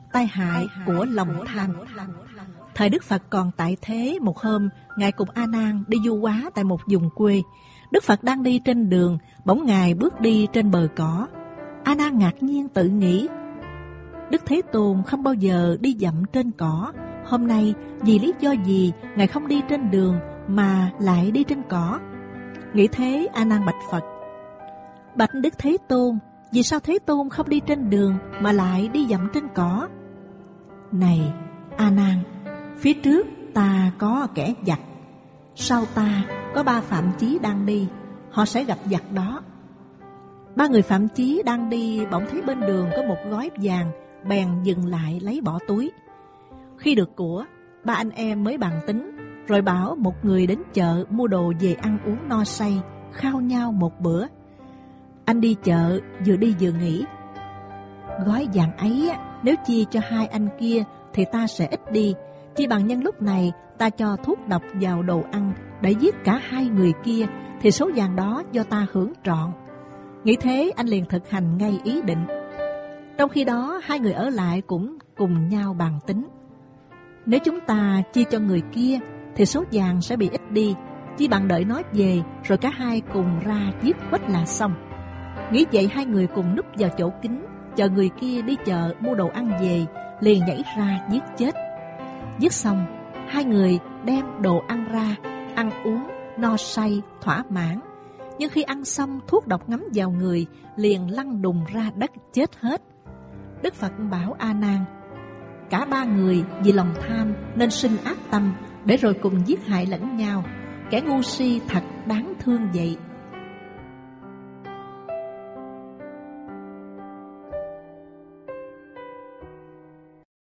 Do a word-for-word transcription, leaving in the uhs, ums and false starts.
tai hại của lòng tham. Thời Đức Phật còn tại thế, một hôm, Ngài cùng A Nan đi du hóa tại một vùng quê. Đức Phật đang đi trên đường, bỗng Ngài bước đi trên bờ cỏ. A Nan ngạc nhiên tự nghĩ, Đức Thế Tôn không bao giờ đi dậm trên cỏ. Hôm nay vì lý do gì Ngài không đi trên đường mà lại đi trên cỏ? Nghĩ thế, A Nan bạch Phật: Bạch Đức Thế Tôn, vì sao Thế Tôn không đi trên đường mà lại đi dậm trên cỏ? Này A Nan, phía trước ta có kẻ giặc, sau ta có ba phạm chí đang đi, họ sẽ gặp giặc đó. Ba người phạm chí đang đi bỗng thấy bên đường có một gói vàng, bèn dừng lại lấy bỏ túi. Khi được của, ba anh em mới bàn tính, rồi bảo một người đến chợ mua đồ về ăn uống no say, khao nhau một bữa. Anh đi chợ vừa đi vừa nghĩ, gói vàng ấy nếu chia cho hai anh kia thì ta sẽ ít đi, chi bằng nhân lúc này ta cho thuốc độc vào đồ ăn để giết cả hai người kia, thì số vàng đó do ta hưởng trọn. Nghĩ thế, anh liền thực hành ngay ý định. Trong khi đó, hai người ở lại cũng cùng nhau bàn tính, nếu chúng ta chia cho người kia thì số vàng sẽ bị ít đi, chi bằng đợi nó về rồi cả hai cùng ra giết quách là xong. Nghĩ vậy, hai người cùng núp vào chỗ kín, chờ người kia đi chợ mua đồ ăn về, liền nhảy ra giết chết. Giết xong, hai người đem đồ ăn ra, ăn uống no say thỏa mãn. Nhưng khi ăn xong, thuốc độc ngấm vào người, liền lăn đùng ra đất chết hết. Đức Phật bảo A Nan, cả ba người vì lòng tham nên sinh ác tâm, để rồi cùng giết hại lẫn nhau. Kẻ ngu si thật đáng thương vậy.